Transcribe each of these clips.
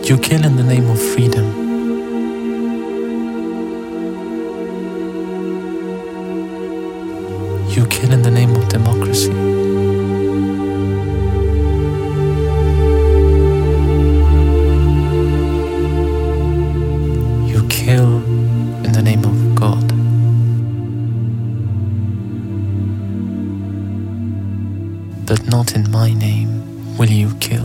You kill in the name of freedom. You kill in the name of democracy. You kill in the name of God. But not in my name will you kill.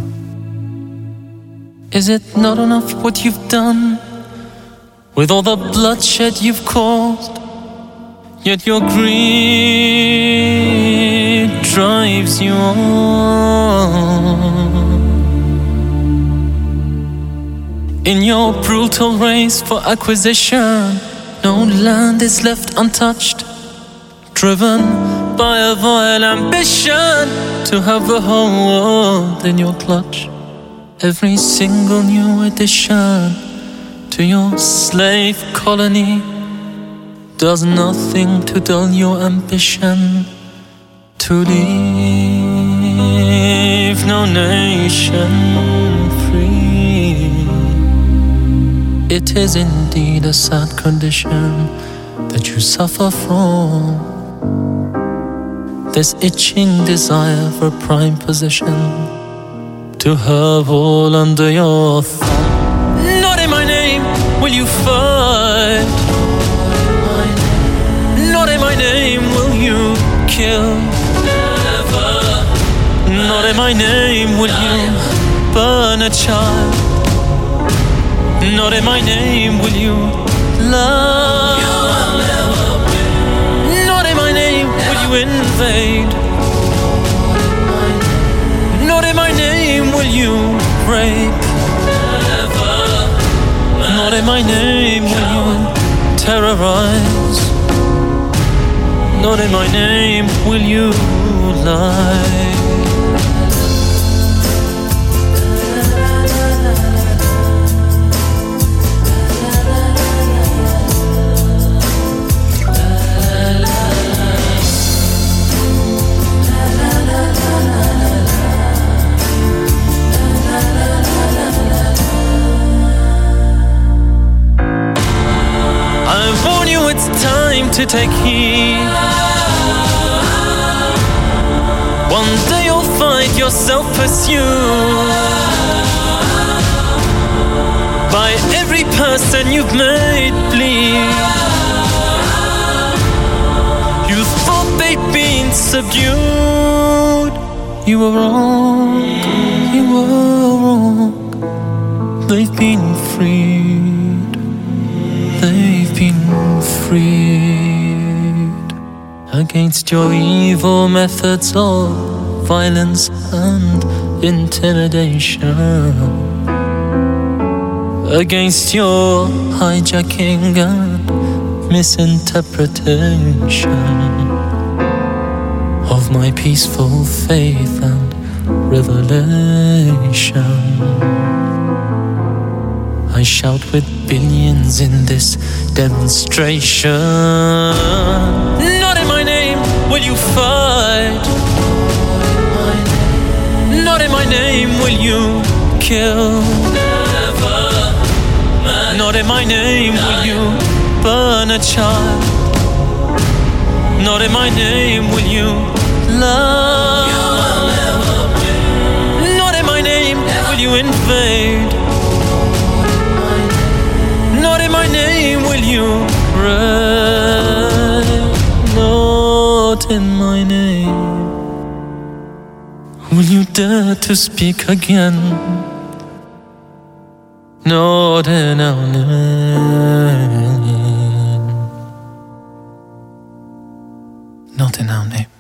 Is it not enough what you've done, with all the bloodshed you've caused? Yet your greed drives you on. In your brutal race for acquisition, no land is left untouched, driven by a vile ambition to have the whole world in your clutch. Every single new addition to your slave colony does nothing to dull your ambition to leave no nation free. It is indeed a sad condition that you suffer from, this itching desire for prime position, to have all under your thumb. Not in my name will you fight. Not in my name will you kill. Never. Not in my name will you burn a child. Not in my name will you love. Not in my name will you invade. Not in my name will you rape. Not in my name will you terrorize. Not in my name will you lie. It's time to take heed. One day you'll find yourself pursued by every person you've made bleed. You thought they'd been subdued. You were wrong, you were wrong. They've been freed. They've been freed against your evil methods of violence and intimidation, against your hijacking and misinterpretation of my peaceful faith and revelation. I shout with billions in this demonstration. Not in my name will you fight. Not in my name will you kill. Not in my name will you burn a child. Not in my name will you love. Not in my name will you invade. Not in my name will you pray. Not in my name will you dare to speak again. Not in our name. Not in our name.